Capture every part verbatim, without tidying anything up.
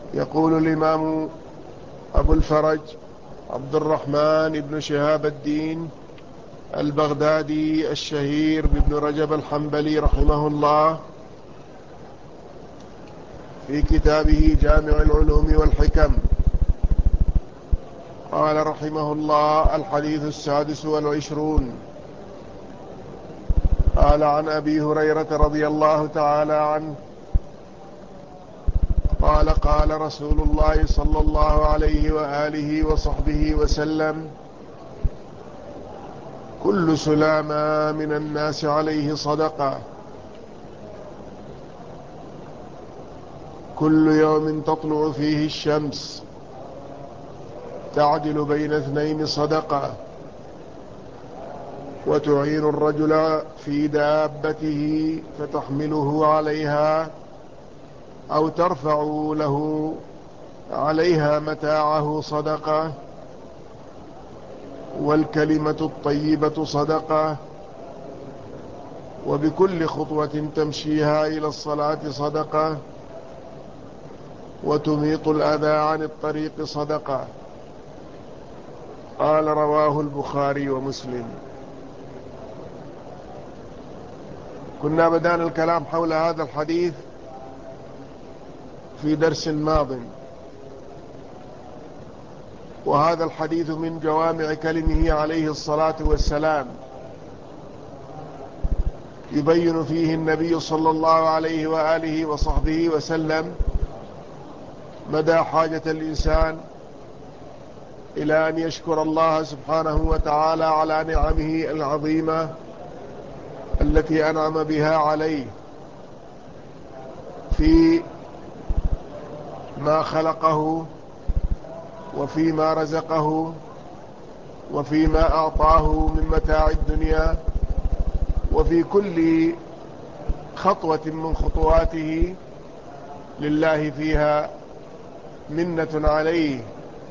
يقول الإمام أبو الفرج عبد الرحمن بن شهاب الدين البغدادي الشهير بابن رجب الحنبلي رحمه الله في كتابه جامع العلوم والحكم، قال رحمه الله: الحديث السادس والعشرون. قال: عن أبي هريرة رضي الله تعالى عنه قال: قال رسول الله صلى الله عليه وآله وصحبه وسلم: كل سلامة من الناس عليه صدقة، كل يوم تطلع فيه الشمس تعدل بين اثنين صدقة، وتعين الرجل في دابته فتحمله عليها أو ترفع له عليها متاعه صدقة، والكلمة الطيبة صدقة، وبكل خطوة تمشيها إلى الصلاة صدقة، وتميط الأذى عن الطريق صدقة. قال: رواه البخاري ومسلم. كنا بدأنا الكلام حول هذا الحديث في درس ماض، وهذا الحديث من جوامع كلمه عليه الصلاة والسلام، يبين فيه النبي صلى الله عليه وآله وصحبه وسلم مدى حاجة الإنسان إلى أن يشكر الله سبحانه وتعالى على نعمه العظيمة التي أنعم بها عليه في ما خلقه، وفيما رزقه، وفيما أعطاه من متاع الدنيا، وفي كل خطوة من خطواته لله فيها منة عليه،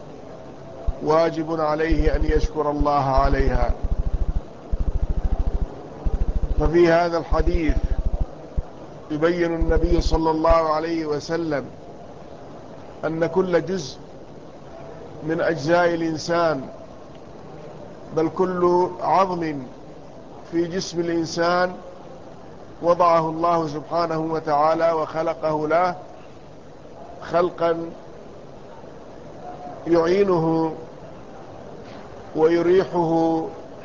واجب عليه أن يشكر الله عليها. ففي هذا الحديث يبين النبي صلى الله عليه وسلم أن كل جزء من أجزاء الإنسان، بل كل عظم في جسم الإنسان وضعه الله سبحانه وتعالى وخلقه له خلقا يعينه ويريحه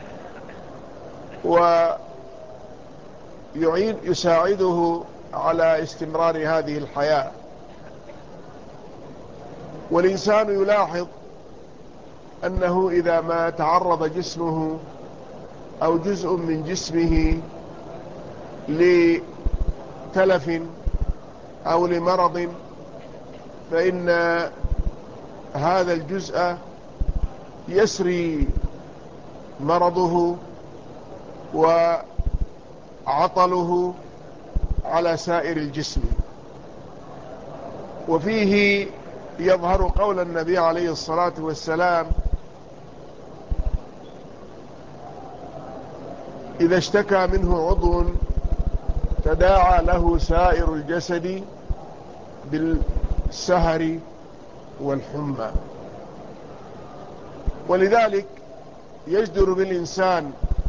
ويعين يساعده على استمرار هذه الحياة. والإنسان يلاحظ أنه إذا ما تعرض جسمه أو جزء من جسمه لتلف أو لمرض، فإن هذا الجزء يسري مرضه وعطله على سائر الجسم. وفيه يظهر قول النبي عليه الصلاة والسلام: إذا اشتكى منه عضو تداعى له سائر الجسد بالسهر والحمى. ولذلك يجدر بالإنسان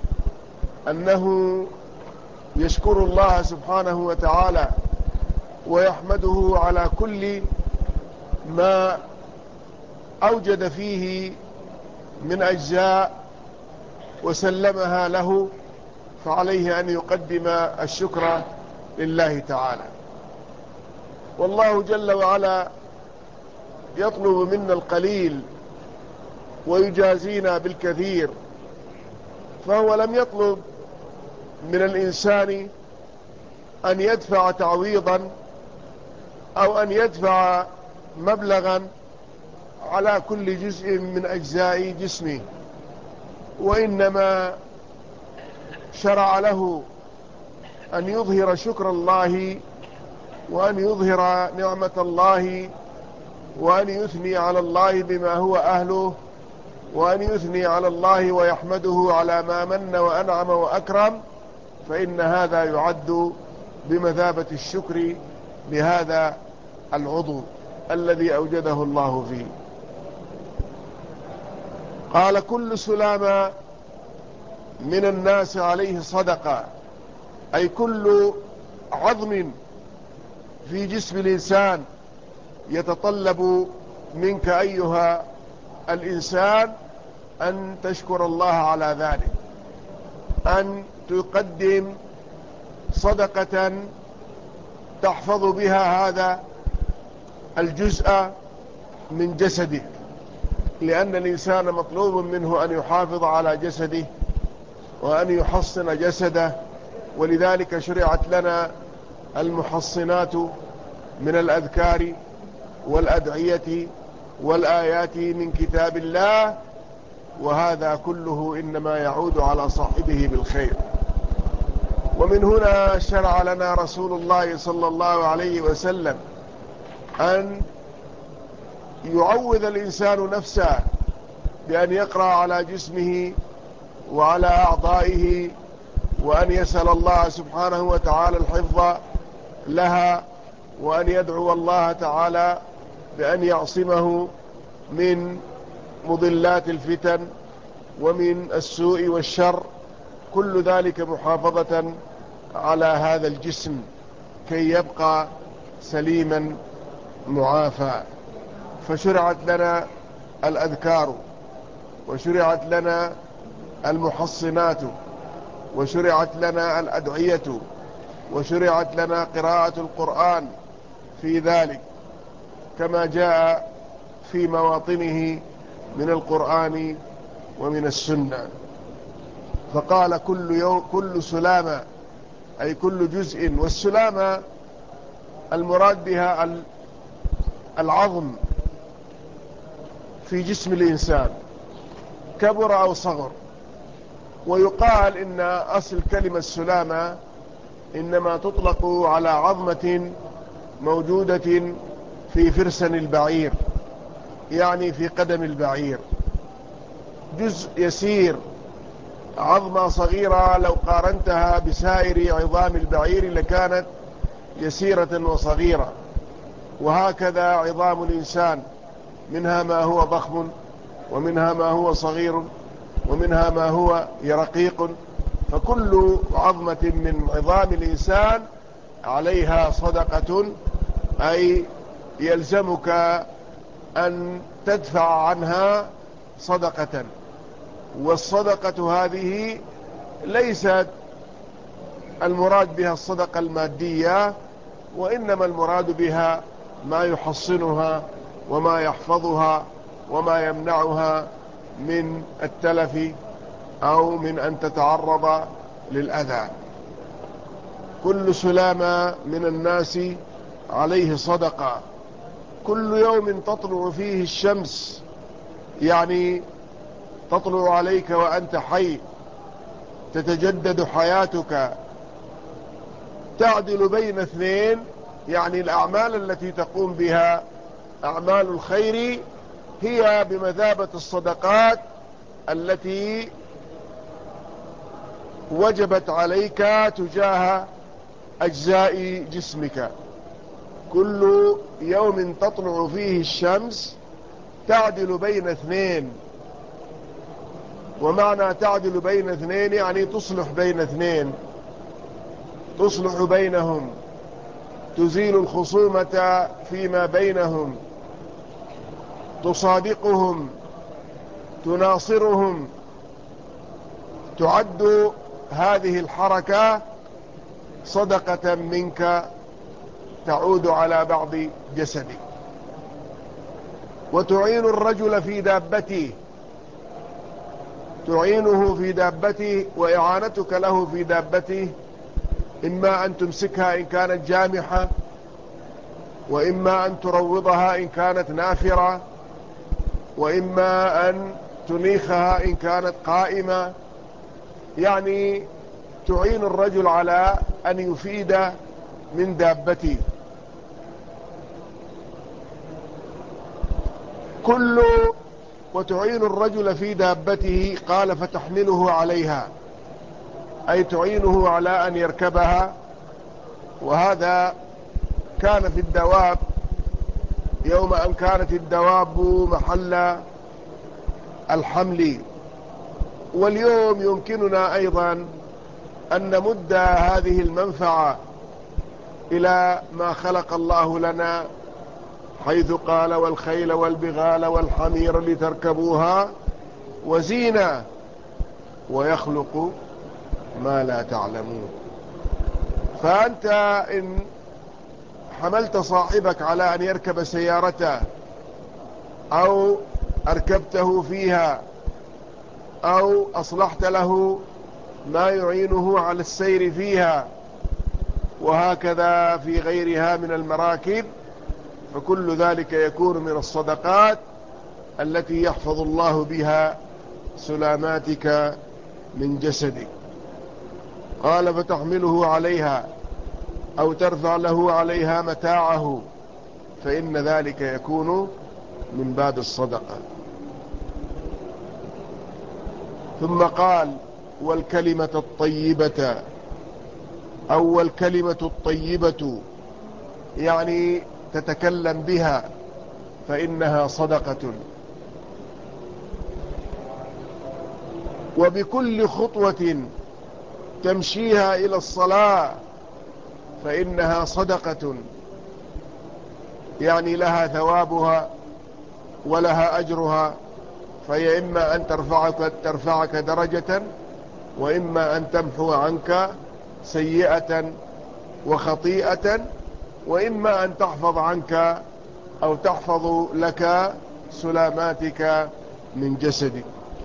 أنه يشكر الله سبحانه وتعالى ويحمده على كل ما أوجد فيه من أجزاء وسلمها له، فعليه أن يقدم الشكر لله تعالى. والله جل وعلا يطلب منا القليل ويجازينا بالكثير، فهو لم يطلب من الإنسان أن يدفع تعويضا أو أن يدفع مبلغا على كل جزء من أجزاء جسمه، وإنما شرع له أن يظهر شكر الله، وأن يظهر نعمة الله، وأن يثني على الله بما هو أهله، وأن يثني على الله ويحمده على ما من وأنعم وأكرم، فإن هذا يعد بمثابة الشكر لهذا العضو. الذي أوجده الله فيه. قال كل سلامة من الناس عليه صدقة، أي كل عظم في جسم الإنسان يتطلب منك أيها الإنسان أن تشكر الله على ذلك، أن تقدم صدقة تحفظ بها هذا الجزء من جسده، لأن الإنسان مطلوب منه أن يحافظ على جسده وأن يحصن جسده، ولذلك شرعت لنا المحصنات من الأذكار والأدعية والآيات من كتاب الله، وهذا كله إنما يعود على صاحبه بالخير. ومن هنا شرع لنا رسول الله صلى الله عليه وسلم أن يعوذ الإنسان نفسه بأن يقرأ على جسمه وعلى أعضائه، وأن يسأل الله سبحانه وتعالى الحفظ لها، وأن يدعو الله تعالى بأن يعصمه من مضلات الفتن ومن السوء والشر، كل ذلك محافظة على هذا الجسم كي يبقى سليما معافى. فشرعت لنا الأذكار، وشرعت لنا المحصنات، وشرعت لنا الأدعية، وشرعت لنا قراءة القرآن في ذلك كما جاء في مواطنه من القرآن ومن السنة. فقال كل يوم كل سلامة، أي كل جزء، والسلامة المراد بها العظم في جسم الإنسان كبر أو صغر. ويقال إن أصل كلمة سلامة إنما تطلق على عظمة موجودة في فرسن البعير، يعني في قدم البعير، جزء يسير، عظمة صغيرة لو قارنتها بسائر عظام البعير لكانت يسيرة وصغيرة. وهكذا عظام الإنسان، منها ما هو ضخم، ومنها ما هو صغير، ومنها ما هو رقيق، فكل عظمة من عظام الإنسان عليها صدقة، أي يلزمك أن تدفع عنها صدقة. والصدقة هذه ليست المراد بها الصدقة المادية، وإنما المراد بها ما يحصنها وما يحفظها وما يمنعها من التلف أو من أن تتعرض للأذى. كل سلامة من الناس عليه صدقة، كل يوم تطلع فيه الشمس، يعني تطلع عليك وأنت حي، تتجدد حياتك، تعدل بين اثنين، يعني الأعمال التي تقوم بها أعمال الخير هي بمثابة الصدقات التي وجبت عليك تجاه أجزاء جسمك. كل يوم تطلع فيه الشمس تعدل بين اثنين، ومعنى تعدل بين اثنين يعني تصلح بين اثنين، تصلح بينهم، تزيل الخصومة فيما بينهم، تصادقهم، تناصرهم. تعد هذه الحركة صدقة منك تعود على بعض جسدك. وتعين الرجل في دابته، تعينه في دابته، وإعانتك له في دابته إما أن تمسكها إن كانت جامحة، وإما أن تروضها إن كانت نافرة، وإما أن تنيخها إن كانت قائمة. يعني تعين الرجل على أن يفيد من دابته. كل وتعين الرجل في دابته، قال فتحمله عليها، أي تعينه على أن يركبها. وهذا كان في الدواب يوم أن كانت الدواب محل الحمل. واليوم يمكننا أيضا أن نمد هذه المنفعة إلى ما خلق الله لنا، حيث قال: والخيل والبغال والحمير لتركبوها وزينة ويخلق ما لا تعلمون. فأنت إن حملت صاحبك على أن يركب سيارته، أو أركبته فيها، أو أصلحت له ما يعينه على السير فيها، وهكذا في غيرها من المراكب، فكل ذلك يكون من الصدقات التي يحفظ الله بها سلاماتك من جسدك. قال: فتحمله عليها أو ترفع له عليها متاعه، فإن ذلك يكون من باب الصدقة. ثم قال: والكلمة الطيبة، أو الكلمة الطيبة يعني تتكلم بها، فإنها صدقة. وبكل خطوة تمشيها إلى الصلاة فإنها صدقة، يعني لها ثوابها ولها أجرها، فهي إما أن ترفعك, ترفعك درجة، وإما أن تمحو عنك سيئة وخطيئة، وإما أن تحفظ عنك أو تحفظ لك سلاماتك من جسدك.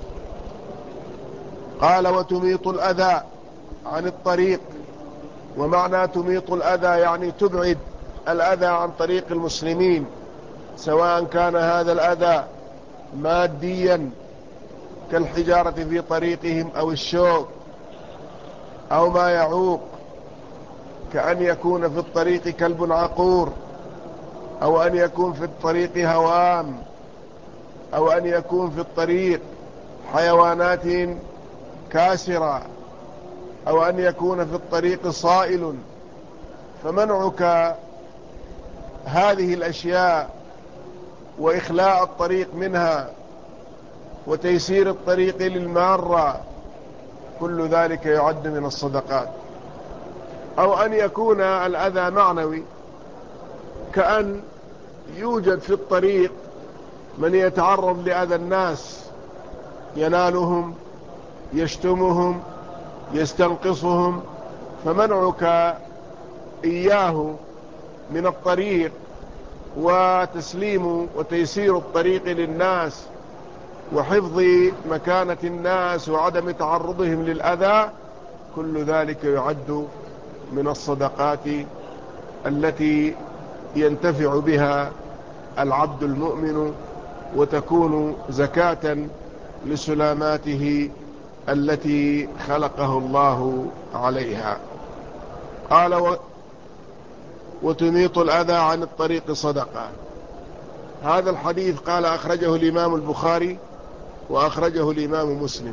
قال: وتميط الأذى عن الطريق. ومعنى تميط الأذى يعني تبعد الأذى عن طريق المسلمين، سواء كان هذا الأذى ماديا كالحجارة في طريقهم، أو الشوك، أو ما يعوق كأن يكون في الطريق كلب عقور، أو أن يكون في الطريق هوام، أو أن يكون في الطريق حيوانات كاسرة، أو أن يكون في الطريق صائل. فمنعك هذه الأشياء وإخلاء الطريق منها وتيسير الطريق للمارة، كل ذلك يعد من الصدقات. أو أن يكون الأذى معنوي، كأن يوجد في الطريق من يتعرض لأذى الناس، ينالهم، يشتمهم، يستنقصهم، فمنعك إياه من الطريق وتسليم وتيسير الطريق للناس وحفظ مكانة الناس وعدم تعرضهم للأذى، كل ذلك يعد من الصدقات التي ينتفع بها العبد المؤمن، وتكون زكاة لسلاماته التي خلقه الله عليها. قال: وتميط الأذى عن الطريق صدقة. هذا الحديث قال أخرجه الإمام البخاري وأخرجه الإمام مسلم.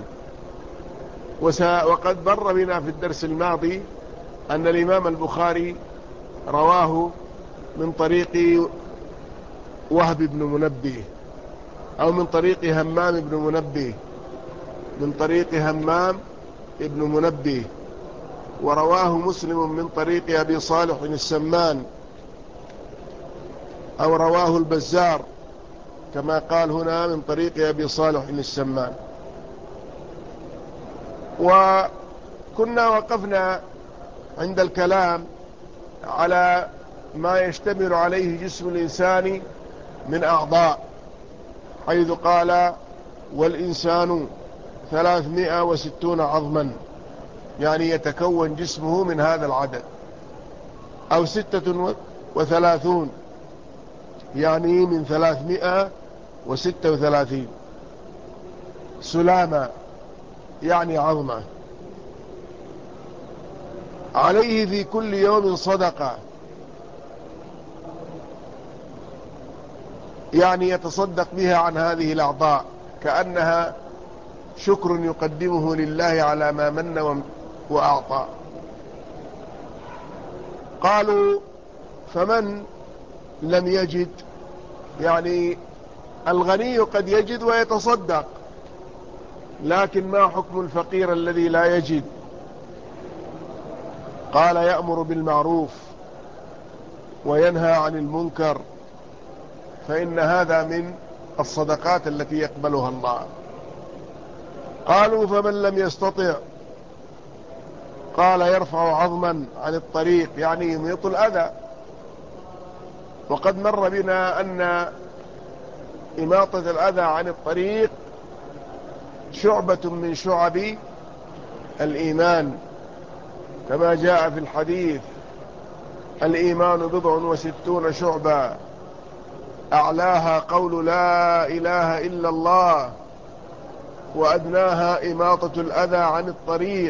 وقد مر بنا في الدرس الماضي أن الإمام البخاري رواه من طريق وهب بن منبه، أو من طريق همام بن منبه، من طريق همام بن منبه. ورواه مسلم من طريق أبي صالح السمان، أو رواه البزار كما قال هنا من طريق أبي صالح السمان. وكنا وقفنا عند الكلام على ما يشتمل عليه جسم الإنسان من أعضاء، حيث قال: والإنسان ثلاثمائة وستون عظما، يعني يتكون جسمه من هذا العدد، أو ستة وثلاثون، يعني من ثلاثمائة وستة وثلاثين سلامة، يعني عظمة. عليه في كل يوم صدقة، يعني يتصدق بها عن هذه الأعضاء كأنها شكر يقدمه لله على ما من وأعطى. قالوا: فمن لم يجد يعني الغني قد يجد ويتصدق، لكن ما حكم الفقير الذي لا يجد؟ قال يأمر بالمعروف وينهى عن المنكر، فإن هذا من الصدقات التي يقبلها الله. قالوا فمن لم يستطع؟ قال يرفع عظما عن الطريق، يعني يميط الأذى. وقد مر بنا أن إماطة الأذى عن الطريق شعبة من شعب الإيمان، كما جاء في الحديث: الإيمان بضع وستون شعبة، أعلاها قول لا إله إلا الله، وأدناها إماطة الأذى عن الطريق،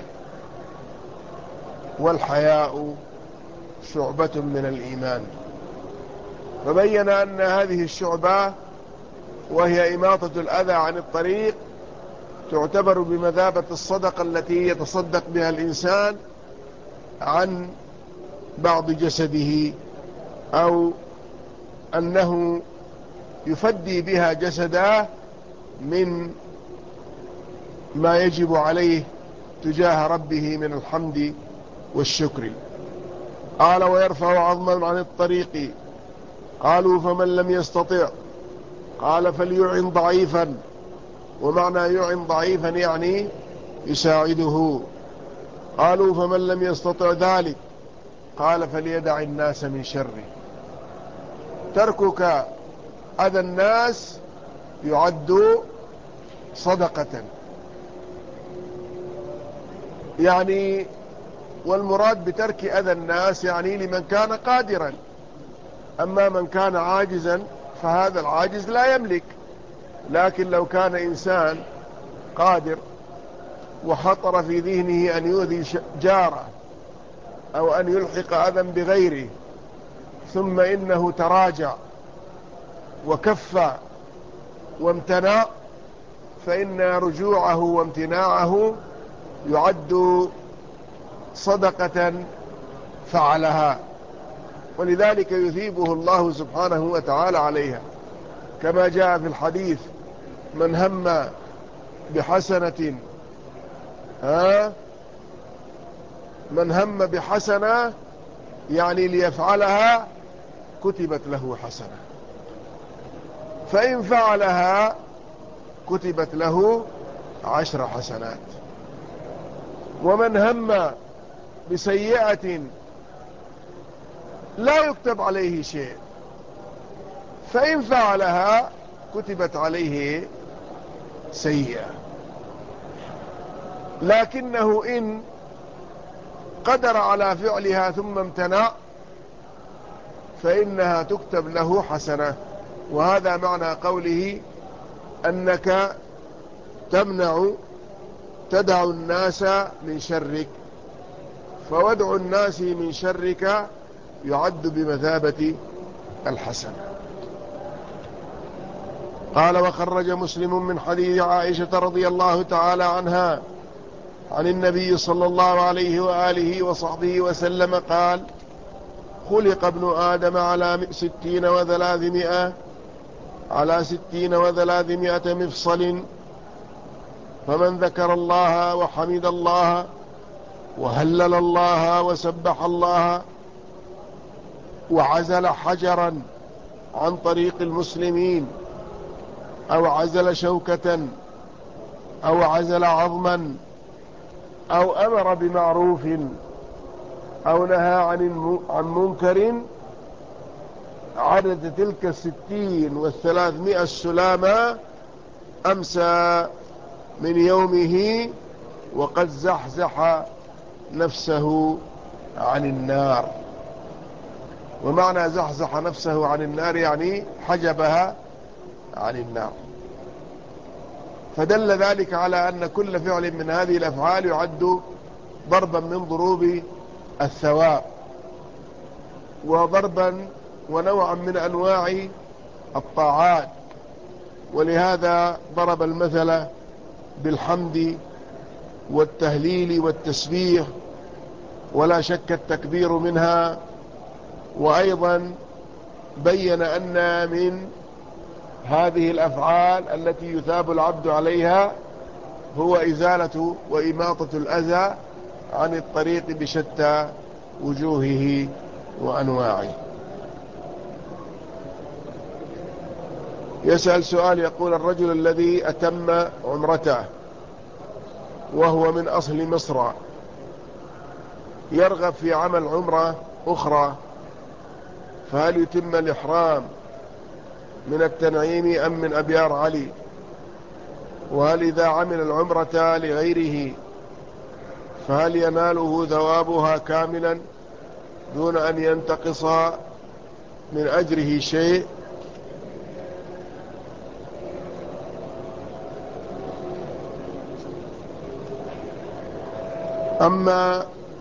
والحياء شعبة من الإيمان. فبين أن هذه الشعبة وهي إماطة الأذى عن الطريق تعتبر بمثابة الصدقة التي يتصدق بها الإنسان عن بعض جسده، أو أنه يفدي بها جسده من ما يجب عليه تجاه ربه من الحمد والشكر. قال ويرفع عظما عن الطريق. قالوا فمن لم يستطع؟ قال فليعن ضعيفا. ومعنى يعن ضعيفا يعني يساعده. قالوا فمن لم يستطع ذلك؟ قال فليدع الناس من شره. تركك أذى الناس يعد صدقة، يعني والمراد بترك أذى الناس يعني لمن كان قادرا. أما من كان عاجزا فهذا العاجز لا يملك. لكن لو كان إنسان قادر وخطر في ذهنه أن يؤذي جاره أو أن يلحق أذى بغيره، ثم إنه تراجع وكف وامتنع، فإن رجوعه وامتناعه يعد صدقة فعلها، ولذلك يثيبه الله سبحانه وتعالى عليها، كما جاء في الحديث: من هم بحسنة ها من هم بحسنة يعني ليفعلها كتبت له حسنة، فإن فعلها كتبت له عشر حسنات. ومن هم بسيئة لا يكتب عليه شيء، فإن فعلها كتبت عليه سيئة. لكنه إن قدر على فعلها ثم امتنع فإنها تكتب له حسنة. وهذا معنى قوله أنك تمنع تدع الناس من شرك، فودع الناس من شرك يعد بمثابة الحسنة. قال وخرج مسلم من حديث عائشة رضي الله تعالى عنها عن النبي صلى الله عليه وآله وصحبه وسلم قال: خلق ابن آدم على ستين وثلاثمائة على ستين وثلاثمائة مفصل، فمن ذكر الله وحمد الله وهلل الله وسبح الله وعزل حجرا عن طريق المسلمين، أو عزل شوكة، أو عزل عظما، أو أمر بمعروف، أو نهى عن عن منكر، عدد تلك الستين والثلاثمائة السلامة أمسى من يومه وقد زحزح نفسه عن النار. ومعنى زحزح نفسه عن النار يعني حجبها عن النار. فدل ذلك على أن كل فعل من هذه الأفعال يعد ضربا من ضروب الثواب، وضربا ونوعا من أنواع الطاعات. ولهذا ضرب المثل بالحمد والتهليل والتسبيح، ولا شك التكبير منها. وأيضا بين أن من هذه الأفعال التي يثاب العبد عليها هو إزالة وإماطة الأذى عن الطريق بشتى وجوهه وأنواعه. يسأل سؤال يقول: الرجل الذي أتم عمرته وهو من أصل مصر يرغب في عمل عمرة أخرى، فهل يتم الإحرام من التنعيم أم من أبيار علي؟ وهل إذا عمل العمرة لغيره فهل يناله ثوابها كاملا دون أن ينتقص من أجره شيء؟ أما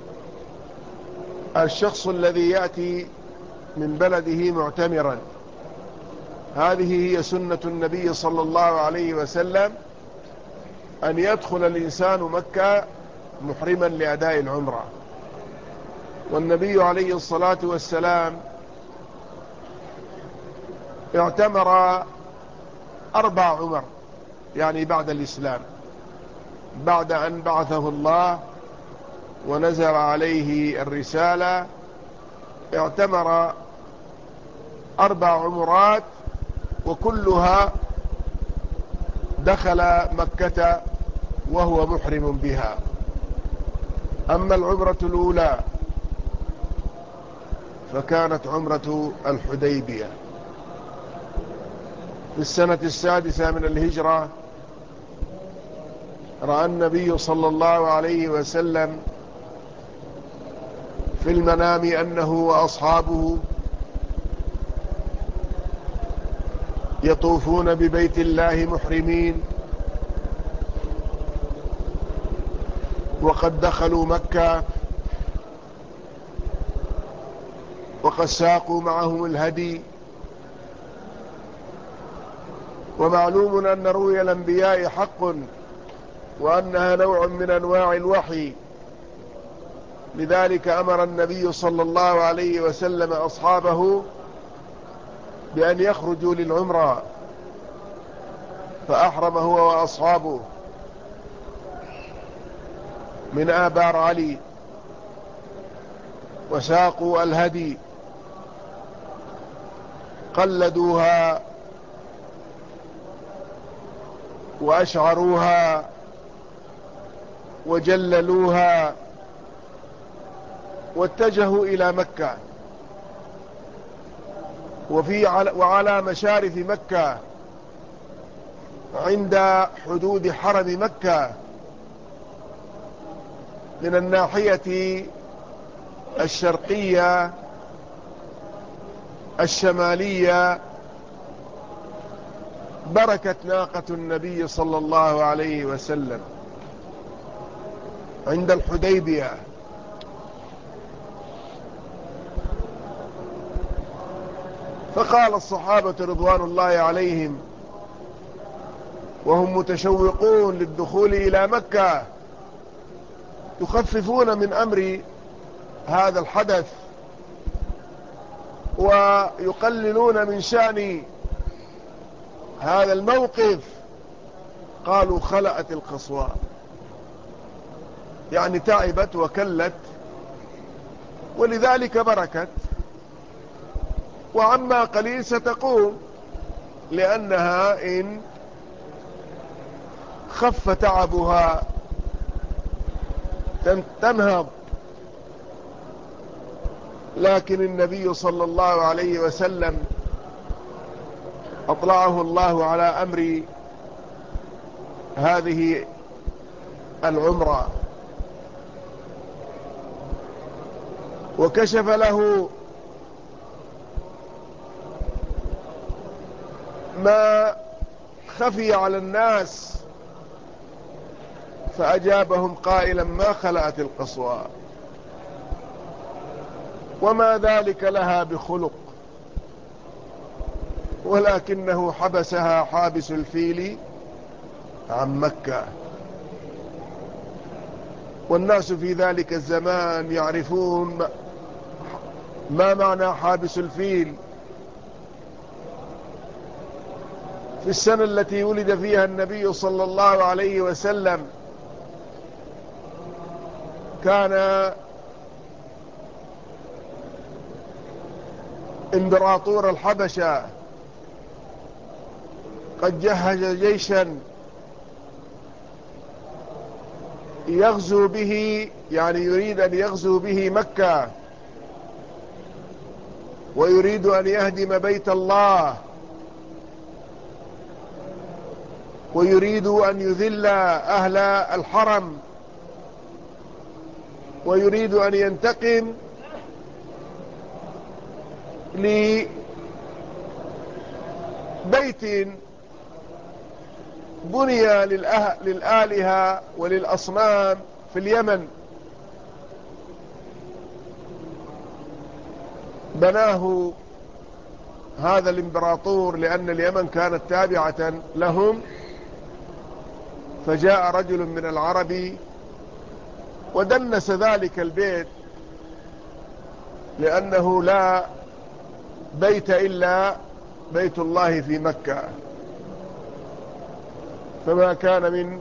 الشخص الذي يأتي من بلده معتمرا، هذه هي سنة النبي صلى الله عليه وسلم، أن يدخل الإنسان مكة محرما لأداء العمرة. والنبي عليه الصلاة والسلام اعتمر أربع عمر، يعني بعد الإسلام، بعد أن بعثه الله ونزل عليه الرسالة اعتمر أربع عمرات، وكلها دخل مكة وهو محرم بها. أما العمرة الأولى فكانت عمرة الحديبية في السنة السادسة من الهجرة. رأى النبي صلى الله عليه وسلم في المنام أنه وأصحابه يطوفون ببيت الله محرمين، وقد دخلوا مكة وقد ساقوا معهم الهدي. ومعلوم أن رؤيا الأنبياء حق، وأنها نوع من أنواع الوحي، لذلك أمر النبي صلى الله عليه وسلم أصحابه بأن يخرجوا للعمرة، فأحرم هو وأصحابه من آبار علي، وساقوا الهدي، قلدوها وأشعروها وجللوها، واتجهوا إلى مكة. وفي وعلى مشارف مكة عند حدود حرم مكة من الناحية الشرقية الشمالية بركت ناقة النبي صلى الله عليه وسلم عند الحديبية. فقال الصحابة رضوان الله عليهم وهم متشوقون للدخول إلى مكة، يخففون من أمر هذا الحدث ويقللون من شأن هذا الموقف، قالوا: خلأت القصوى، يعني تعبت وكلت، ولذلك بركت، وعما قليل ستقوم، لأنها إن خف تعبها تنهض. لكن النبي صلى الله عليه وسلم أطلعه الله على أمر هذه العمرة، وكشف له ما خفي على الناس، فأجابهم قائلا: ما خلأت القصوى، وما ذلك لها بخلق، ولكنه حبسها حابس الفيل عن مكة. والناس في ذلك الزمان يعرفون ما معنى حابس الفيل، في السنة التي ولد فيها النبي صلى الله عليه وسلم كان إمبراطور الحبشة قد جهز جيشا يغزو به، يعني يريد أن يغزو به مكة، ويريد أن يهدم بيت الله، ويريد أن يذل أهل الحرم، ويريد أن ينتقم لبيت بني للآلهة وللأصنام في اليمن، بناه هذا الإمبراطور لأن اليمن كانت تابعة لهم. فجاء رجل من العرب ودنس ذلك البيت، لأنه لا بيت إلا بيت الله في مكة، فما كان من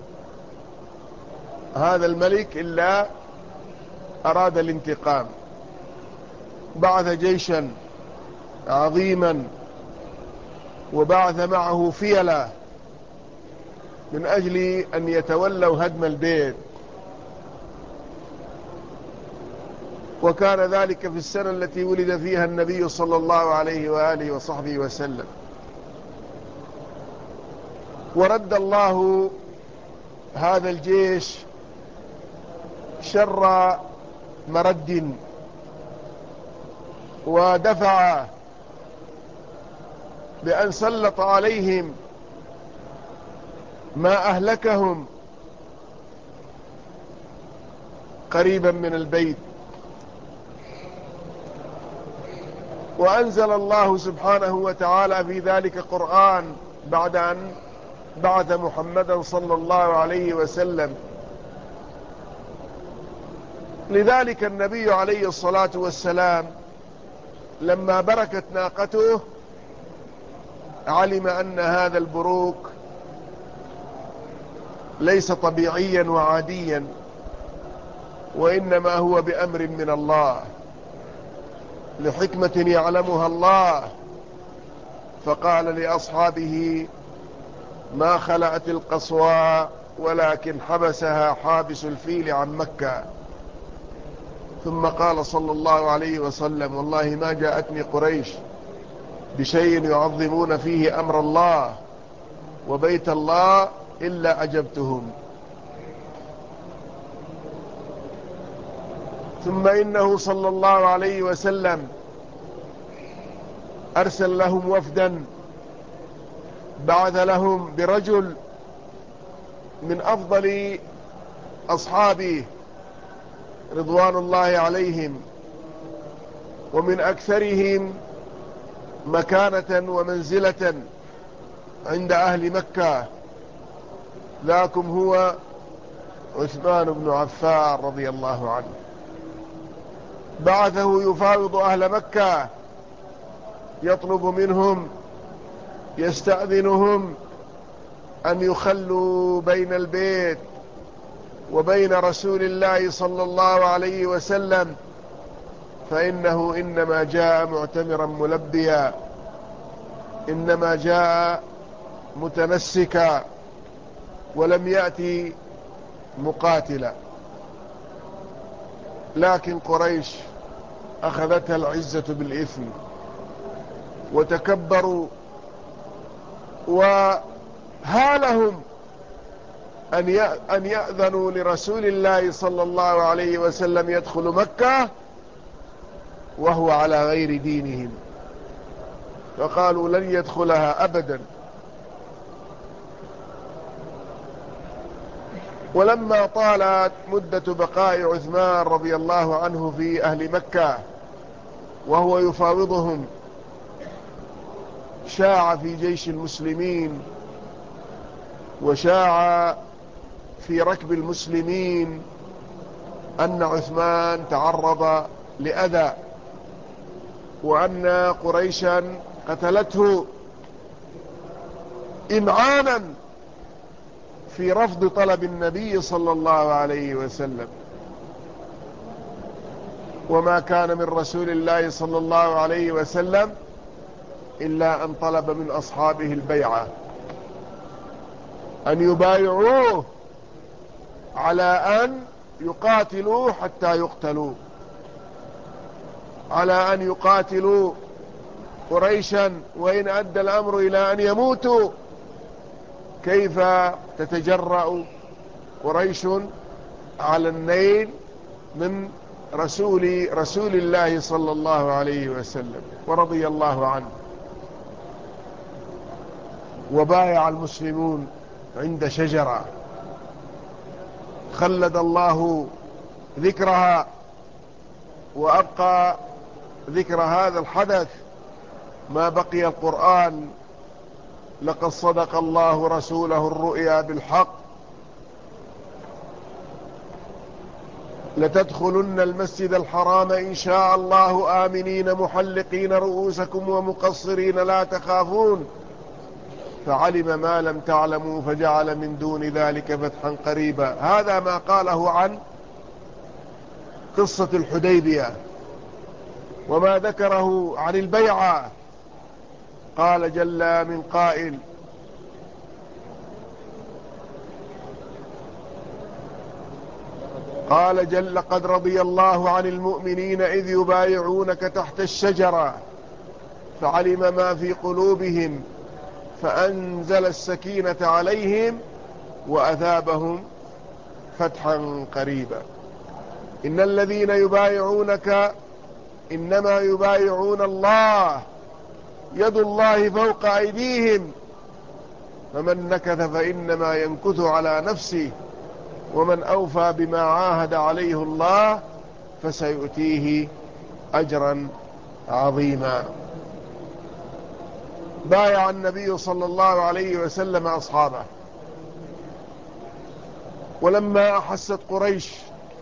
هذا الملك إلا أراد الانتقام. بعث جيشا عظيما وبعث معه فيلة من أجل أن يتولوا هدم البيت، وكان ذلك في السنة التي ولد فيها النبي صلى الله عليه وآله وصحبه وسلم. ورد الله هذا الجيش شر مرد، ودفع بأن سلط عليهم ما أهلكهم قريبا من البيت. وأنزل الله سبحانه وتعالى في ذلك قرآن بعد أن بعث محمدا صلى الله عليه وسلم. لذلك النبي عليه الصلاة والسلام لما بركت ناقته علم أن هذا البروك ليس طبيعيا وعاديا، وإنما هو بأمر من الله لحكمة يعلمها الله. فقال لأصحابه: ما خلعت القصوى ولكن حبسها حابس الفيل عن مكة. ثم قال صلى الله عليه وسلم: والله ما جاءتني قريش بشيء يعظمون فيه أمر الله وبيت الله إلا أجبتهم. ثم إنه صلى الله عليه وسلم أرسل لهم وفدا، بعث لهم برجل من أفضل أصحابه رضوان الله عليهم، ومن أكثرهم مكانة ومنزلة عند أهل مكة، ذاكم هو عثمان بن عفان رضي الله عنه. بعثه يفاوض أهل مكة، يطلب منهم، يستأذنهم أن يخلوا بين البيت وبين رسول الله صلى الله عليه وسلم، فإنه إنما جاء معتمرا ملبيا، إنما جاء متنسكا، ولم يأتي مقاتلا. لكن قريش أخذتها العزة بالإثم وتكبروا، وهالهم أن يأذنوا لرسول الله صلى الله عليه وسلم يدخل مكة وهو على غير دينهم، فقالوا لن يدخلها أبدا. ولما طالت مدة بقاء عثمان رضي الله عنه في أهل مكة وهو يفاوضهم، شاع في جيش المسلمين وشاع في ركب المسلمين أن عثمان تعرض لأذى، وأن قريشا قتلته. إمعانا في رفض طلب النبي صلى الله عليه وسلم. وما كان من رسول الله صلى الله عليه وسلم إلا أن طلب من أصحابه البيعة، أن يبايعوه على أن يقاتلوا حتى يقتلوا، على أن يقاتلوا قريشا وإن أدى الأمر إلى أن يموتوا. كيف تتجرأ قريش على النيل من رسول رسول الله صلى الله عليه وسلم ورضي الله عنه؟ وبايع المسلمون عند شجرة خلد الله ذكرها وأبقى ذكر هذا الحدث ما بقي القرآن: لقد صدق الله رسوله الرؤيا بالحق لتدخلن المسجد الحرام إن شاء الله آمنين محلقين رؤوسكم ومقصرين لا تخافون فعلم ما لم تعلموا فجعل من دون ذلك فتحا قريبا. هذا ما قاله عن قصة الحديبية. وما ذكره عن البيعة قال جل من قائل: قال جل: قد رضي الله عن المؤمنين إذ يبايعونك تحت الشجرة فعلم ما في قلوبهم فأنزل السكينة عليهم وأثابهم فتحا قريبا. إن الذين يبايعونك إنما يبايعون الله يد الله فوق أيديهم فمن نكث فإنما ينكث على نفسه ومن أوفى بما عاهد عليه الله فسيؤتيه أجرا عظيما. بايع النبي صلى الله عليه وسلم أصحابه، ولما أحست قريش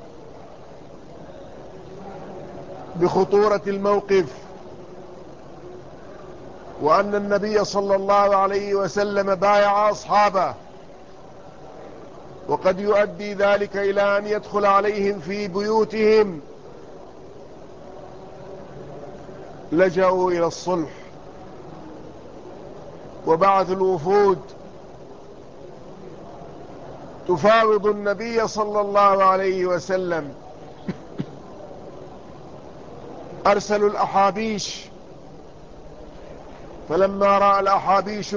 بخطورة الموقف وأن النبي صلى الله عليه وسلم بايع أصحابه وقد يؤدي ذلك إلى أن يدخل عليهم في بيوتهم، لجأوا إلى الصلح وبعثوا الوفود تفاوض النبي صلى الله عليه وسلم. أرسلوا الأحابيش، فلما رأى الأحابيش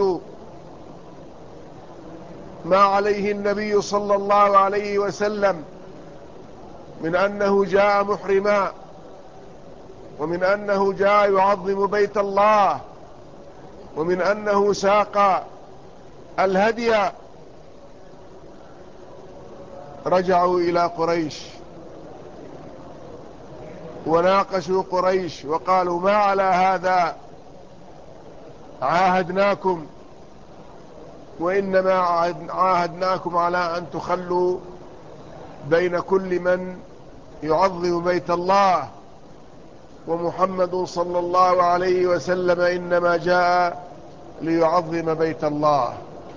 ما عليه النبي صلى الله عليه وسلم من أنه جاء محرما ومن أنه جاء يعظم بيت الله ومن أنه ساق الهدي، رجعوا إلى قريش وناقشوا قريش وقالوا: ما على هذا عاهدناكم، وإنما عاهدناكم على أن تخلوا بين كل من يعظم بيت الله، ومحمد صلى الله عليه وسلم إنما جاء ليعظم بيت الله.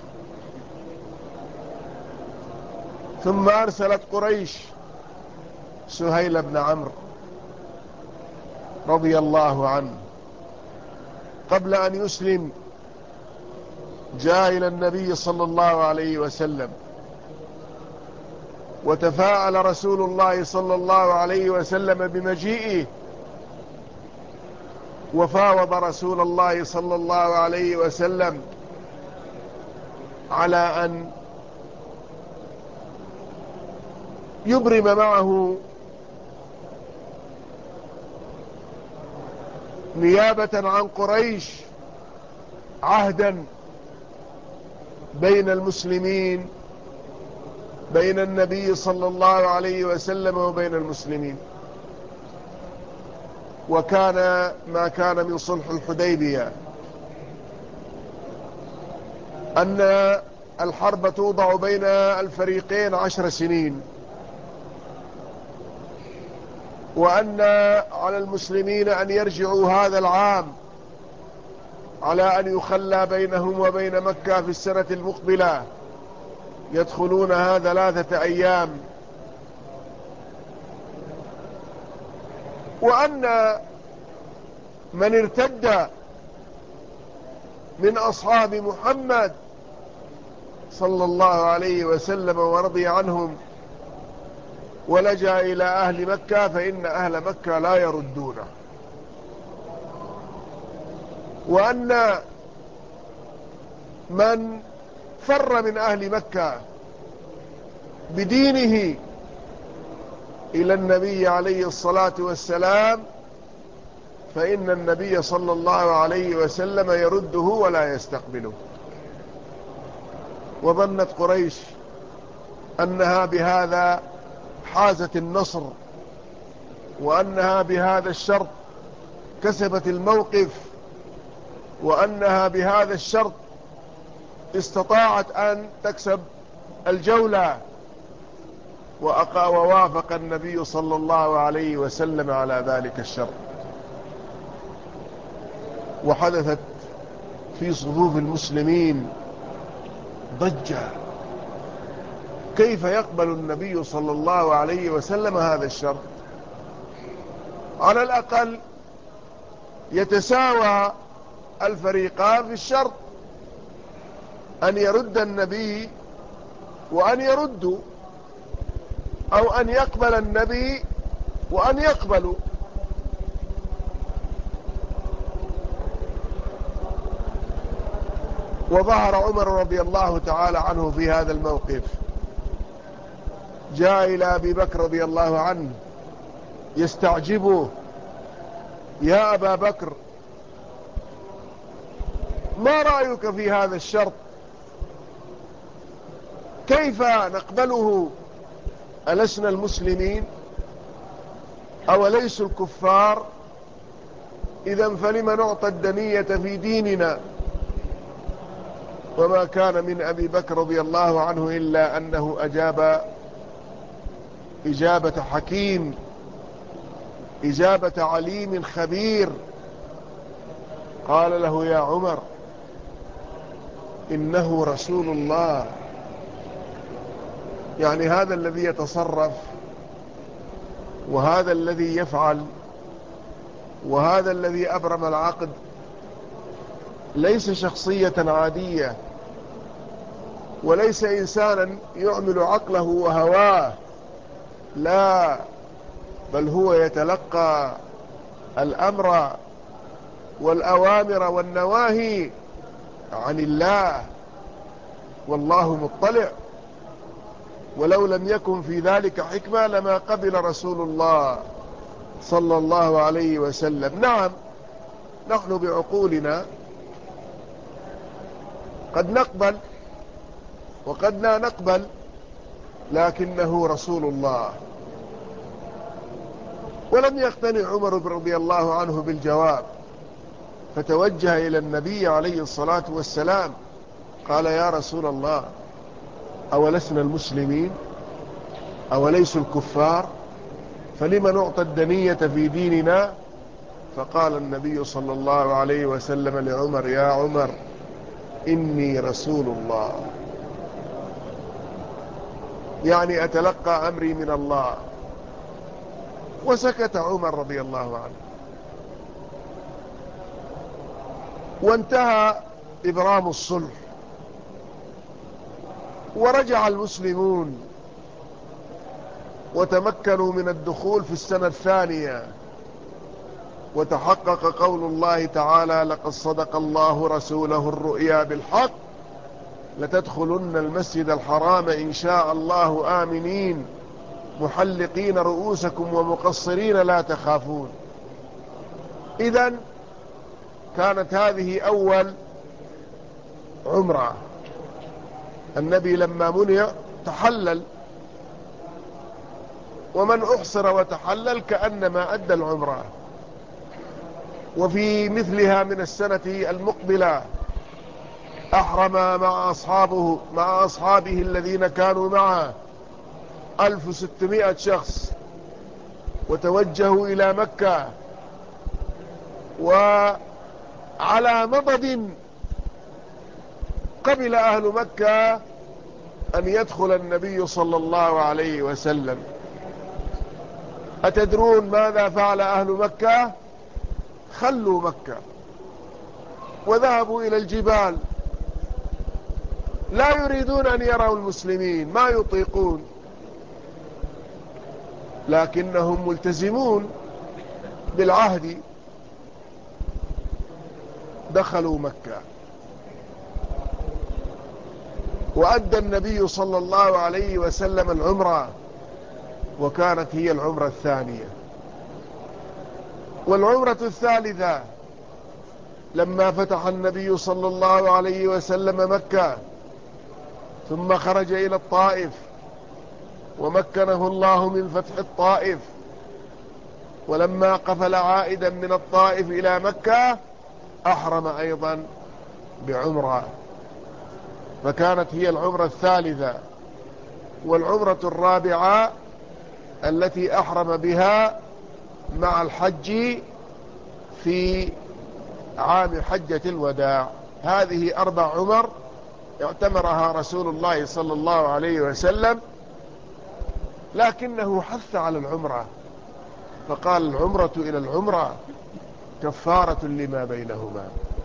ثم أرسلت قريش سهيل بن عمرو رضي الله عنه قبل أن يسلم، جاء إلى النبي صلى الله عليه وسلم وتفاءل رسول الله صلى الله عليه وسلم بمجيئه، وفاوض رسول الله صلى الله عليه وسلم على أن يبرم معه نيابة عن قريش عهدا بين المسلمين، بين النبي صلى الله عليه وسلم وبين المسلمين. وكان ما كان من صلح الحديبية أن الحرب توضع بين الفريقين عشر سنين، وأن على المسلمين أن يرجعوا هذا العام على أن يخلى بينهم وبين مكة في السنة المقبلة، يدخلونها ثلاثة أيام. وأن من ارتد من أصحاب محمد صلى الله عليه وسلم ورضي عنهم ولجأ إلى أهل مكة فإن أهل مكة لا يردونه. وأن من فر من أهل مكة بدينه إلى النبي عليه الصلاة والسلام فإن النبي صلى الله عليه وسلم يرده ولا يستقبله. وظنت قريش أنها بهذا حازت النصر، وأنها بهذا الشرط كسبت الموقف، وأنها بهذا الشرط استطاعت أن تكسب الجولة. ووافق النبي صلى الله عليه وسلم على ذلك الشرط، وحدثت في صفوف المسلمين ضجة: كيف يقبل النبي صلى الله عليه وسلم هذا الشرط؟ على الأقل يتساوى الفريقان في الشرط، أن يرد النبي وأن يردوا، أو أن يقبل النبي وأن يقبلوا. وظهر عمر رضي الله تعالى عنه في هذا الموقف، جاء إلى أبي بكر رضي الله عنه يستعجبه: يا أبا بكر، ما رأيك في هذا الشرط؟ كيف نقبله؟ ألسنا المسلمين أو ليسوا الكفار؟ إذن فلم نعطى الدنية في ديننا؟ وما كان من أبي بكر رضي الله عنه إلا أنه أجاب إجابة حكيم، إجابة عليم خبير. قال له: يا عمر، إنه رسول الله. يعني هذا الذي يتصرف، وهذا الذي يفعل، وهذا الذي أبرم العقد ليس شخصية عادية، وليس إنسانا يعمل عقله وهواه، لا، بل هو يتلقى الأمر والأوامر والنواهي عن الله، والله مطلع. ولو لم يكن في ذلك حكمة لما قبل رسول الله صلى الله عليه وسلم. نعم، نحن بعقولنا قد نقبل وقد لا نقبل، لكنه رسول الله. ولم يقتنع عمر رضي الله عنه بالجواب، فتوجه إلى النبي عليه الصلاة والسلام قال: يا رسول الله، أولسنا المسلمين؟ أوليسوا الكفار؟ فلم نعطى الدنية في ديننا؟ فقال النبي صلى الله عليه وسلم لعمر: يا عمر، إني رسول الله، يعني أتلقى أمري من الله. وسكت عمر رضي الله عنه، وانتهى إبرام الصلح، ورجع المسلمون وتمكنوا من الدخول في السنة الثانية، وتحقق قول الله تعالى: لقد صدق الله رسوله الرؤيا بالحق لتدخلن المسجد الحرام إن شاء الله آمنين محلقين رؤوسكم ومقصرين لا تخافون. إذن كانت هذه أول عمرة. النبي لما منع تحلل، ومن أحصر وتحلل كأنما أدى العمرة. وفي مثلها من السنة المقبلة أحرم مع أصحابه مع أصحابه الذين كانوا معه ألف وستمائة شخص، وتوجهوا إلى مكة، على مضض قبل أهل مكة أن يدخل النبي صلى الله عليه وسلم. أتدرون ماذا فعل أهل مكة؟ خلوا مكة وذهبوا إلى الجبال، لا يريدون أن يروا المسلمين، ما يطيقون، لكنهم ملتزمون بالعهد. دخلوا مكة وأدى النبي صلى الله عليه وسلم العمرة، وكانت هي العمرة الثانية. والعمرة الثالثة لما فتح النبي صلى الله عليه وسلم مكة ثم خرج إلى الطائف ومكنه الله من فتح الطائف، ولما قفل عائدا من الطائف إلى مكة أحرم أيضا بعمرة، فكانت هي العمرة الثالثة. والعمرة الرابعة التي أحرم بها مع الحج في عام حجة الوداع. هذه أربع عمر اعتمرها رسول الله صلى الله عليه وسلم، لكنه حث على العمرة، فقال العمرة إلى العمرة كفارة لما بينهما.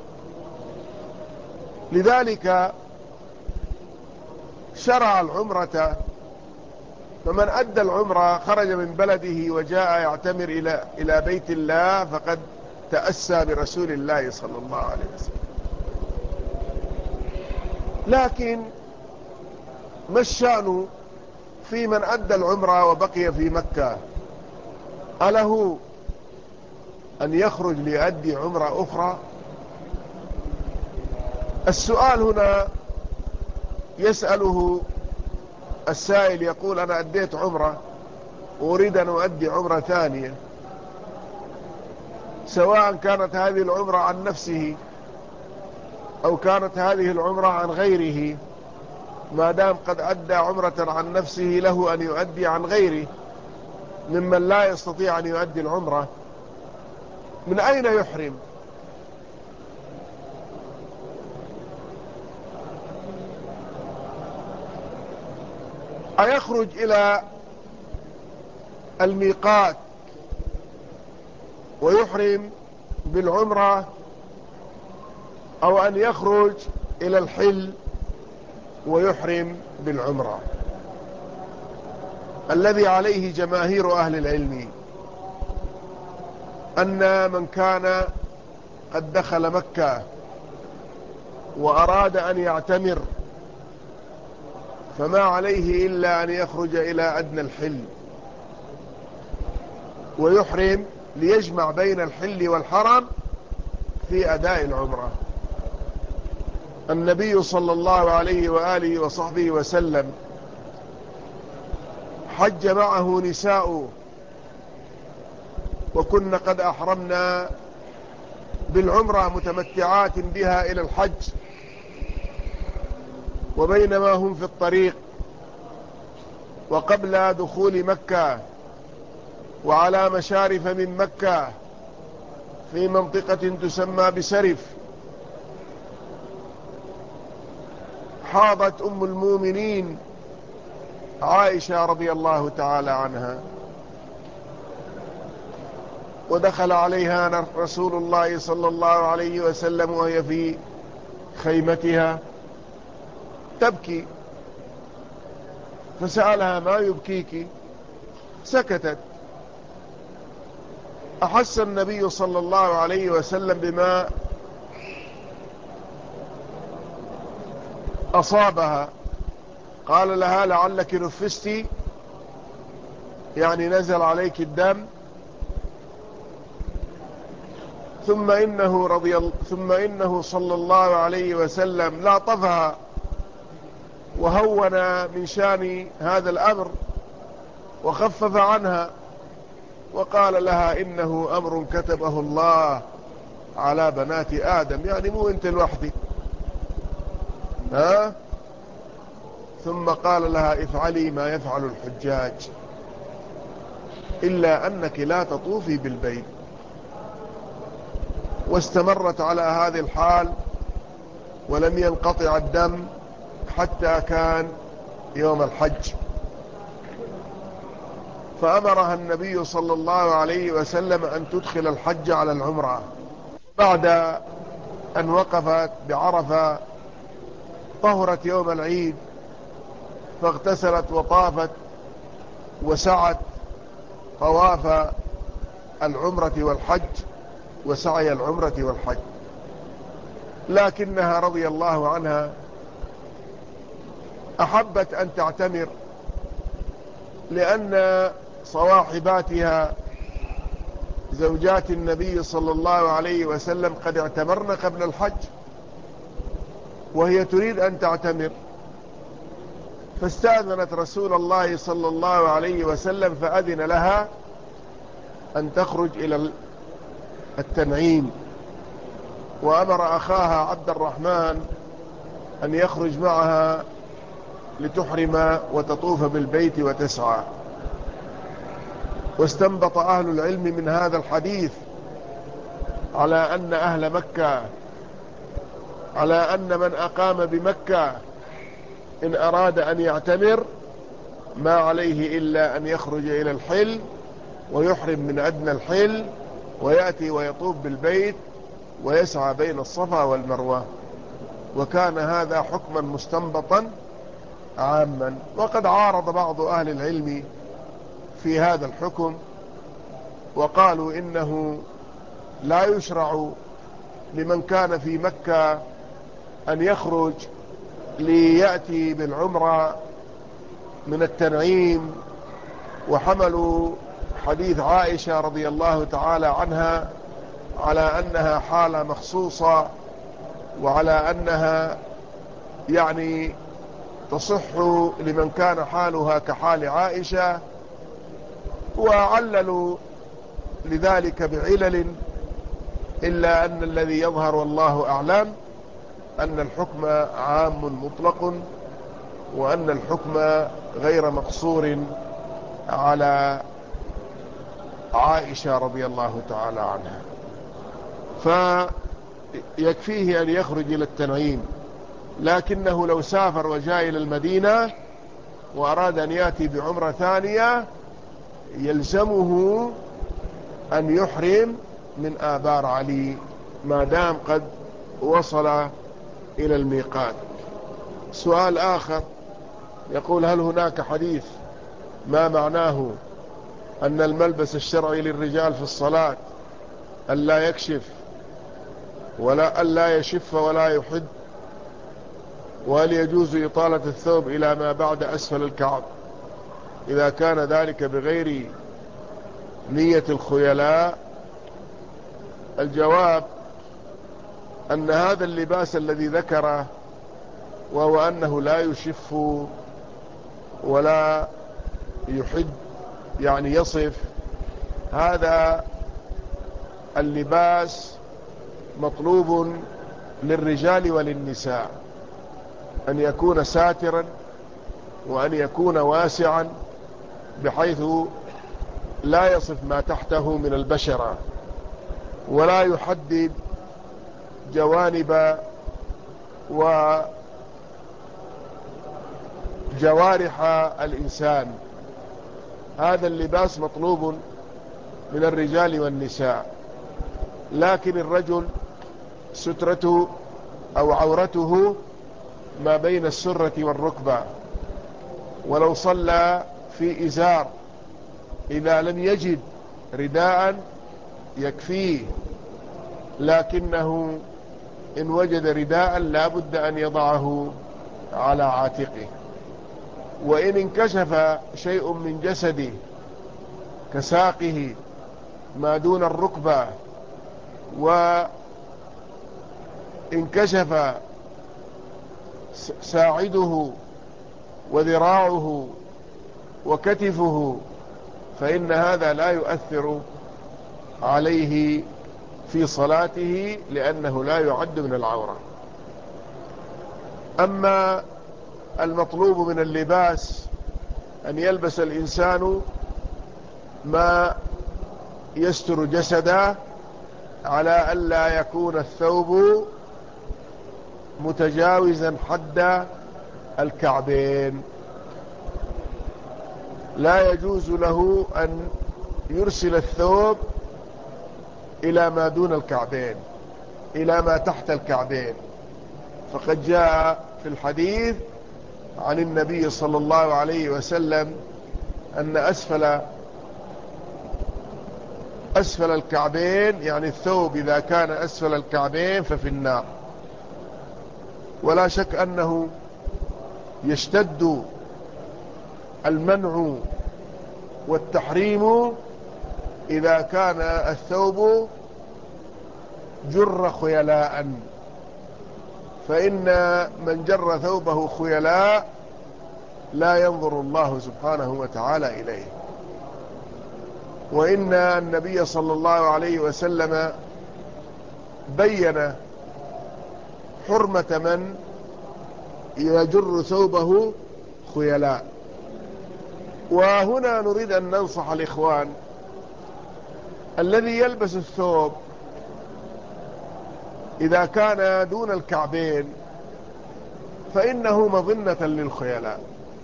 لذلك شرع العمرة، فمن أدى العمرة خرج من بلده وجاء يعتمر إلى إلى بيت الله فقد تأسى برسول الله صلى الله عليه وسلم. لكن ما الشأن في من أدى العمرة وبقي في مكة؟ أله أن يخرج ليؤدي عمرة أخرى؟ السؤال هنا يسأله السائل، يقول أنا أديت عمرة وأريد أن أؤدي عمرة ثانية، سواء كانت هذه العمرة عن نفسه أو كانت هذه العمرة عن غيره، ما دام قد أدى عمرة عن نفسه له أن يؤدي عن غيره ممن لا يستطيع أن يؤدي العمرة. من أين يحرم؟ أيخرج إلى الميقات ويحرم بالعمرة، أو أن يخرج إلى الحل ويحرم بالعمرة؟ الذي عليه جماهير أهل العلم أن من كان قد دخل مكة وأراد أن يعتمر فما عليه إلا أن يخرج إلى أدنى الحل ويحرم ليجمع بين الحل والحرم في أداء العمرة. النبي صلى الله عليه وآله وصحبه وسلم حج معه نساء وكنا قد أحرمنا بالعمرة متمتعات بها إلى الحج، وبينما هم في الطريق وقبل دخول مكة وعلى مشارف من مكة في منطقة تسمى بسرف، حاضت أم المؤمنين عائشة رضي الله تعالى عنها، ودخل عليها رسول الله صلى الله عليه وسلم وهي في خيمتها تبكي، فسألها ما يبكيك؟ سكتت. أحس النبي صلى الله عليه وسلم بما أصابها، قال لها لعلك نفستي، يعني نزل عليك الدم. ثم إنه رضي الله ثم إنه صلى الله عليه وسلم لاطفها وهون من شان هذا الأمر وخفف عنها، وقال لها إنه أمر كتبه الله على بنات آدم، يعني مو أنت لوحدك، ها؟ ثم قال لها افعلي ما يفعل الحجاج إلا أنك لا تطوفي بالبيت. واستمرت على هذه الحال ولم ينقطع الدم حتى كان يوم الحج، فأمرها النبي صلى الله عليه وسلم أن تدخل الحج على العمرة. بعد أن وقفت بعرفة طهرت يوم العيد، فاغتسلت وطافت وسعت طواف العمرة والحج وسعي العمرة والحج، لكنها رضي الله عنها أحبت أن تعتمر، لأن صواحباتها زوجات النبي صلى الله عليه وسلم قد اعتمرن قبل الحج، وهي تريد أن تعتمر، فاستأذنت رسول الله صلى الله عليه وسلم فأذن لها أن تخرج إلى التنعيم، وأمر أخاها عبد الرحمن أن يخرج معها لتحرم وتطوف بالبيت وتسعى. واستنبط أهل العلم من هذا الحديث على أن أهل مكة على أن من أقام بمكة إن أراد أن يعتمر ما عليه إلا أن يخرج إلى الحل ويحرم من أدنى الحل ويأتي ويطوف بالبيت ويسعى بين الصفا والمروة، وكان هذا حكما مستنبطا عاما. وقد عارض بعض أهل العلم في هذا الحكم وقالوا إنه لا يشرع لمن كان في مكة أن يخرج ليأتي بالعمرة من التنعيم، وحملوا حديث عائشة رضي الله تعالى عنها على أنها حالة مخصوصة، وعلى أنها يعني تصح لمن كان حالها كحال عائشة، وعللوا لذلك بعلل، إلا أن الذي يظهر والله أعلم أن الحكم عام مطلق، وأن الحكم غير مقصور على عائشة رضي الله تعالى عنها، فيكفيه أن يخرج إلى التنعيم. لكنه لو سافر وجاء إلى المدينة وأراد أن يأتي بعمرة ثانية يلزمه أن يحرم من آبار علي ما دام قد وصل إلى الميقات. سؤال آخر يقول: هل هناك حديث ما معناه أن الملبس الشرعي للرجال في الصلاة ألا يكشف ولا ألا يشف ولا يحد؟ وهل يجوز إطالة الثوب إلى ما بعد أسفل الكعب إذا كان ذلك بغير نية الخيلاء؟ الجواب أن هذا اللباس الذي ذكره، وهو أنه لا يشف ولا يحد يعني يصف، هذا اللباس مطلوب للرجال وللنساء، أن يكون ساترا وأن يكون واسعا بحيث لا يصف ما تحته من البشرة، ولا يحدد جوانب وجوارح الإنسان. هذا اللباس مطلوب من الرجال والنساء، لكن الرجل سترته أو عورته ما بين السرة والركبة، ولو صلى في إزار إذا لم يجد رداء يكفيه، لكنه إن وجد رداء لا بد أن يضعه على عاتقه. وإن انكشف شيء من جسده كساقه ما دون الركبة، وانكشف ساعده وذراعه وكتفه، فإن هذا لا يؤثر عليه في صلاته، لأنه لا يعد من العورة. أما المطلوب من اللباس أن يلبس الإنسان ما يستر جسده على ألا يكون الثوب متجاوزا حد الكعبين، لا يجوز له أن يرسل الثوب إلى ما دون الكعبين، إلى ما تحت الكعبين. فقد جاء في الحديث عن النبي صلى الله عليه وسلم أن أسفل أسفل الكعبين، يعني الثوب إذا كان أسفل الكعبين ففي النار. ولا شك أنه يشتد المنع والتحريم إذا كان الثوب جر خيلاء، فإن من جر ثوبه خيلاء لا ينظر الله سبحانه وتعالى إليه. وإن النبي صلى الله عليه وسلم بين حرمة من يجر ثوبه خيلاء. وهنا نريد أن ننصح الإخوان: الذي يلبس الثوب إذا كان دون الكعبين فإنه مظنة للخيلاء،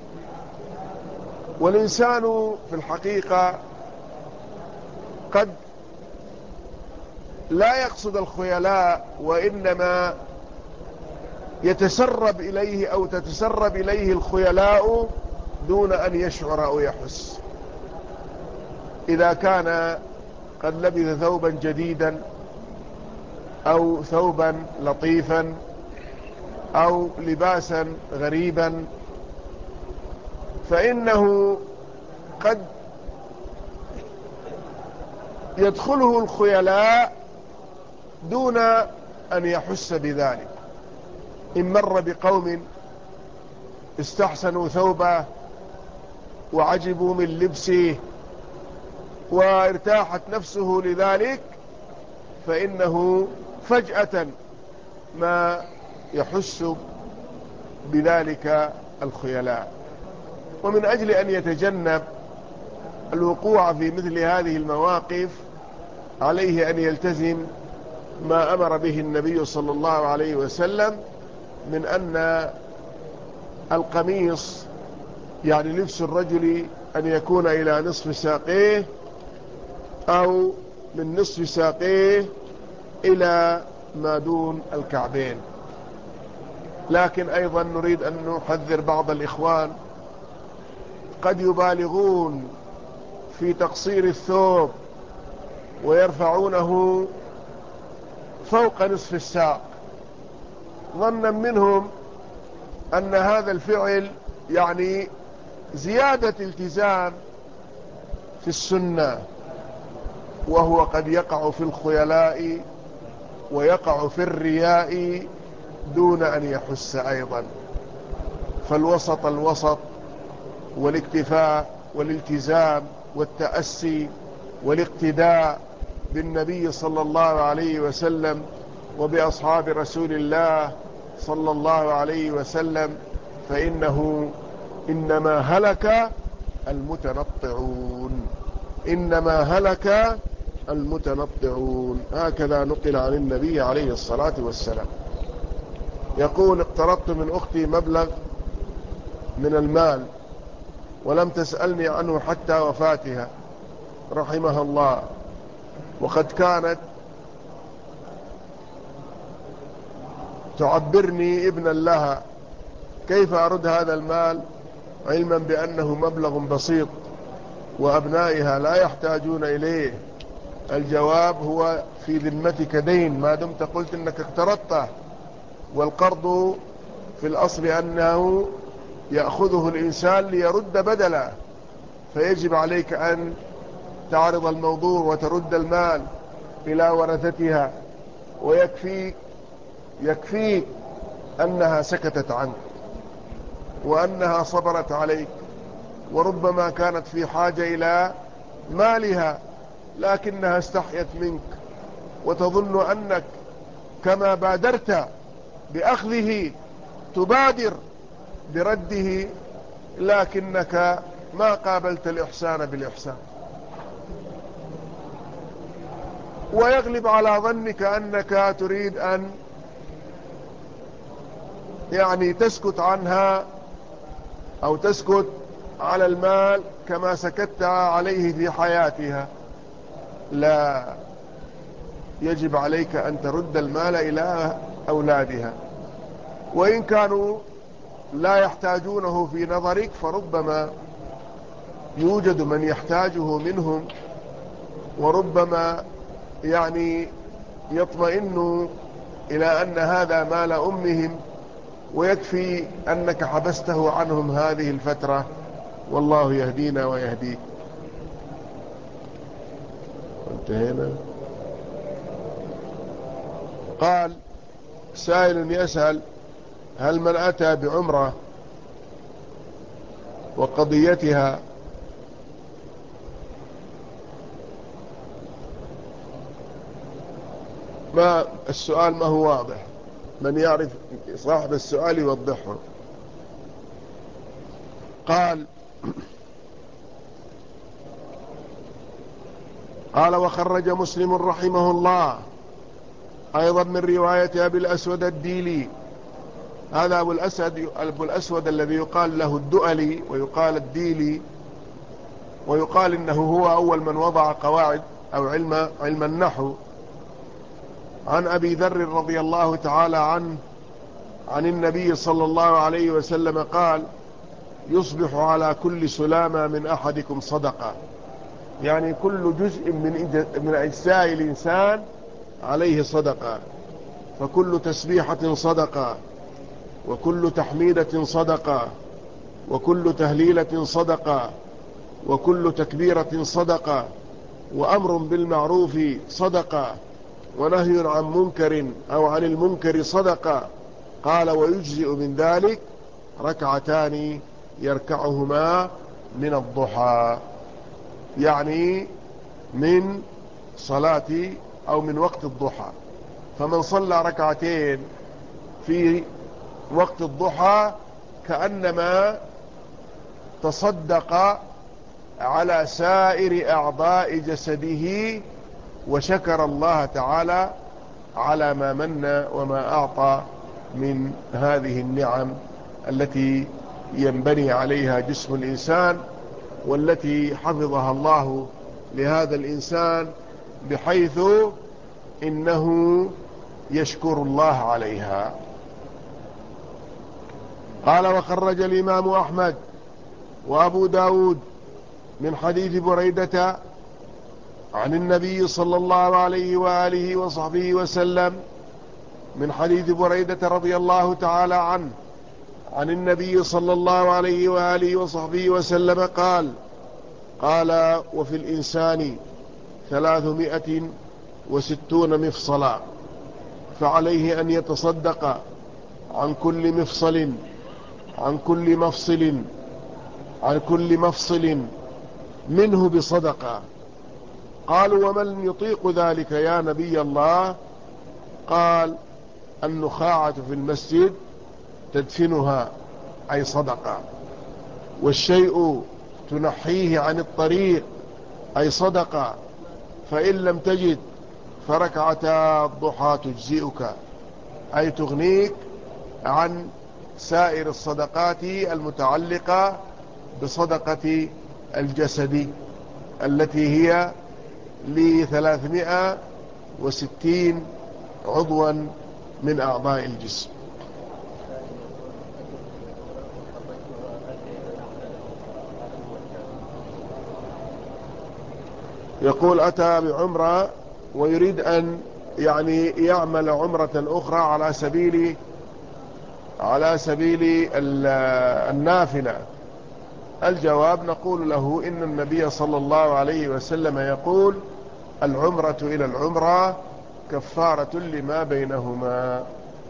والإنسان في الحقيقة قد لا يقصد الخيلاء، وإنما يتسرب إليه أو تتسرب إليه الخيلاء دون أن يشعر أو يحس. إذا كان قد لبث ثوبا جديدا أو ثوبا لطيفا أو لباسا غريبا، فإنه قد يدخله الخيلاء دون أن يحس بذلك. إن مر بقوم استحسنوا ثوبه وعجبوا من لبسه وارتاحت نفسه لذلك، فإنه فجأة ما يحس بذلك الخيلاء. ومن أجل أن يتجنب الوقوع في مثل هذه المواقف عليه أن يلتزم ما أمر به النبي صلى الله عليه وسلم من أن القميص، يعني لبس الرجل، أن يكون إلى نصف ساقيه أو من نصف ساقيه إلى ما دون الكعبين. لكن أيضا نريد أن نحذر بعض الإخوان قد يبالغون في تقصير الثوب ويرفعونه فوق نصف الساق، ظنا منهم أن هذا الفعل يعني زيادة التزام في السنة، وهو قد يقع في الخيلاء ويقع في الرياء دون أن يحس أيضا. فالوسط الوسط، والاكتفاء والالتزام والتأسي والاقتداء بالنبي صلى الله عليه وسلم وبأصحاب رسول الله صلى الله عليه وسلم، فإنه إنما هلك المتنطعون، إنما هلك المتنطعون. هكذا نقل عن النبي عليه الصلاة والسلام. يقول: اقترضت من أختي مبلغ من المال ولم تسألني عنه حتى وفاتها رحمها الله، وقد كانت تعبرني ابنا لها، كيف أرد هذا المال علما بأنه مبلغ بسيط وأبنائها لا يحتاجون إليه؟ الجواب: هو في ذمتك دين ما دمت قلت إنك اقترضته، والقرض في الأصل أنه يأخذه الإنسان ليرد بدله، فيجب عليك أن تعرض الموضوع وترد المال إلى ورثتها، ويكفيك يكفيك أنها سكتت عنك وأنها صبرت عليك، وربما كانت في حاجة إلى مالها لكنها استحيت منك وتظن أنك كما بادرت بأخذه تبادر برده، لكنك ما قابلت الإحسان بالإحسان. ويغلب على ظنك أنك تريد أن يعني تسكت عنها أو تسكت على المال كما سكت عليه في حياتها. لا، يجب عليك أن ترد المال إلى أولادها، وإن كانوا لا يحتاجونه في نظرك فربما يوجد من يحتاجه منهم، وربما يعني يطمئن إلى أن هذا مال أمهم، ويكفي أنك حبسته عنهم هذه الفترة، والله يهدينا ويهديك. انتهينا. قال سائل يسأل: هل من أتى بعمرة وقضيتها ما السؤال ما هو واضح، من يعرف صاحب السؤال يوضحه. قال قال وخرج مسلم رحمه الله أيضا من رواية أبي الأسود الديلي. هذا أبو الأسد أبو الأسود الذي يقال له الدؤلي ويقال الديلي، ويقال إنه هو أول من وضع قواعد أو علم علم النحو. عن أبي ذر رضي الله تعالى عنه عن النبي صلى الله عليه وسلم قال: يصبح على كل سلامة من أحدكم صدقة، يعني كل جزء من من أجزاء الإنسان عليه صدقة، فكل تسبيحة صدقة، وكل تحميدة صدقة، وكل تهليلة صدقة، وكل تكبيرة صدقة، وأمر بالمعروف صدقة، ونهي عن منكر أو عن المنكر صدقة. قال: ويجزئ من ذلك ركعتان يركعهما من الضحى، يعني من صلاة أو من وقت الضحى. فمن صلى ركعتين في وقت الضحى كأنما تصدق على سائر أعضاء جسده، وشكر الله تعالى على ما من وما أعطى من هذه النعم التي ينبني عليها جسم الإنسان، والتي حفظها الله لهذا الإنسان بحيث إنه يشكر الله عليها. قال: وخرج الإمام أحمد وأبو داود من حديث بريدة عن النبي صلى الله عليه وآله وصحبه وسلم، من حديث بريدة رضي الله تعالى عنه عن النبي صلى الله عليه وآله وصحبه وسلم قال: قال: وفي الإنسان ثلاثمائة وستون مفصلا، فعليه أن يتصدق عن كل مفصل عن كل مفصل عن كل مفصل منه بصدقة. قالوا: ومن يطيق ذلك يا نبي الله؟ قال: النخاعة في المسجد تدفنها أي صدقة، والشيء تنحيه عن الطريق أي صدقة، فإن لم تجد فركعتا الضحى تجزئك، أي تغنيك عن سائر الصدقات المتعلقة بصدقة الجسد التي هي لثلاثمائة وستين عضوا من أعضاء الجسم. يقول: أتى بعمرة ويريد أن يعني يعمل عمرة أخرى على سبيل على سبيل النافلة. الجواب: نقول له إن النبي صلى الله عليه وسلم يقول: العمرة إلى العمرة كفارة لما بينهما.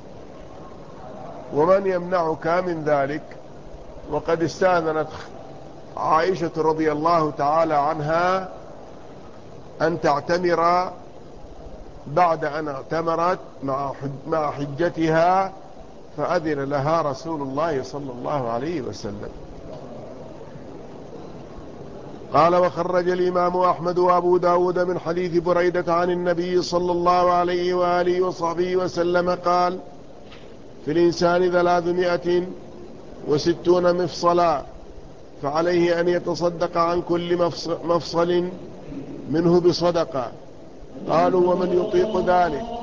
ومن يمنعك من ذلك؟ وقد استأذنت عائشة رضي الله تعالى عنها أن تعتمر بعد أن اعتمرت مع حجتها، فأذن لها رسول الله صلى الله عليه وسلم. قال وخرج الإمام أحمد وأبو داود من حديث بريدة عن النبي صلى الله عليه وآله وصحبه وسلم قال في الإنسان ثلاثمائة وستون مفصلا فعليه أن يتصدق عن كل مفصل منه بصدقة. قالوا ومن يطيق ذلك؟